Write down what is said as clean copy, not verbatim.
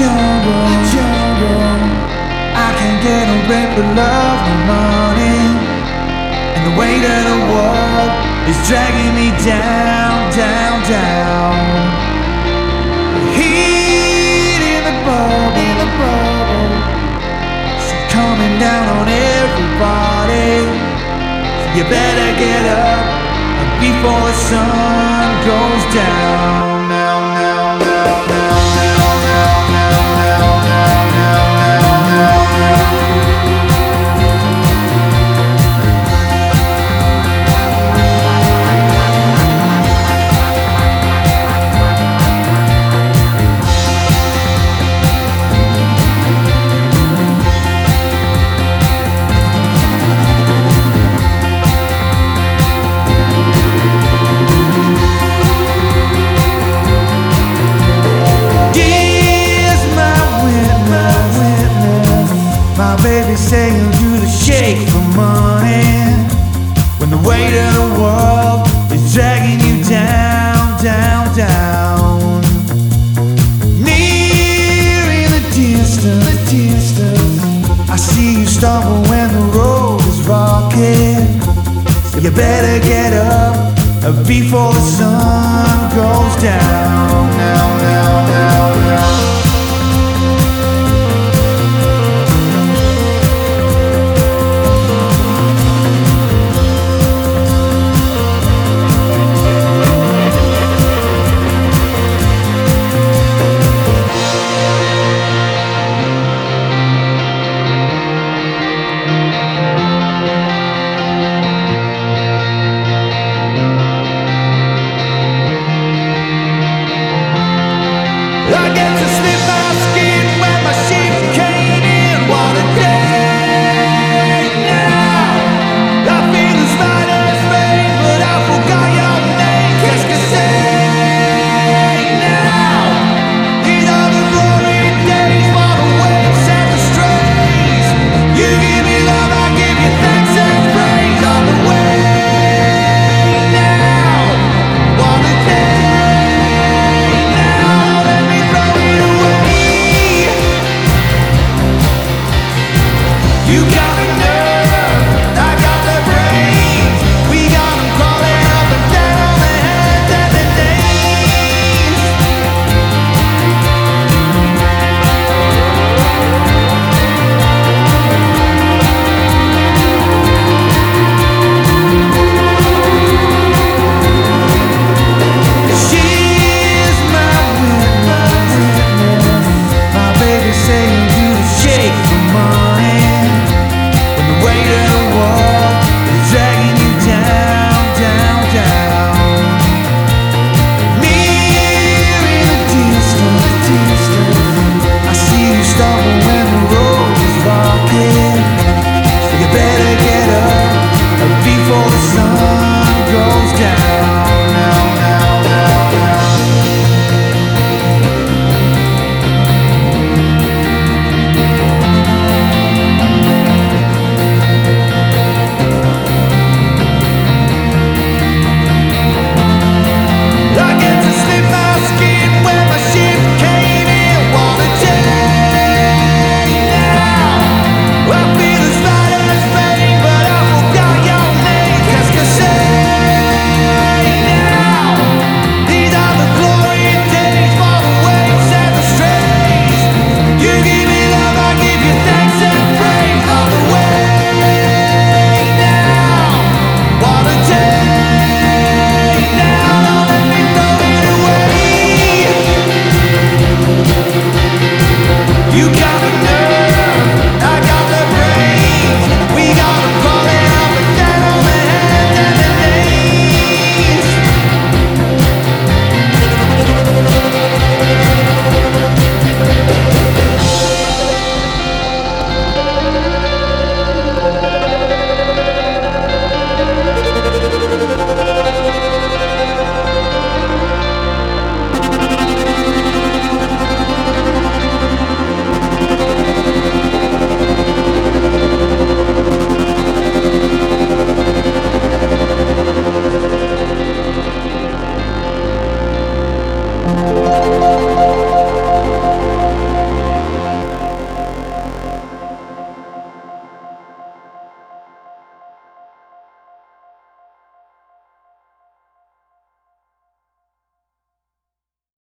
jungle. I can't get no break for love no money, and the weight of the world is dragging me down, down, down. Heat in the bubble, so coming down on everybody. So you better get up before the sun goes down. My baby saying you do the shake for money, when the weight of the world is dragging you down, down, down. Near in the distance, I see you stumble when the road is rocking. So you better get up before the sun goes down. Now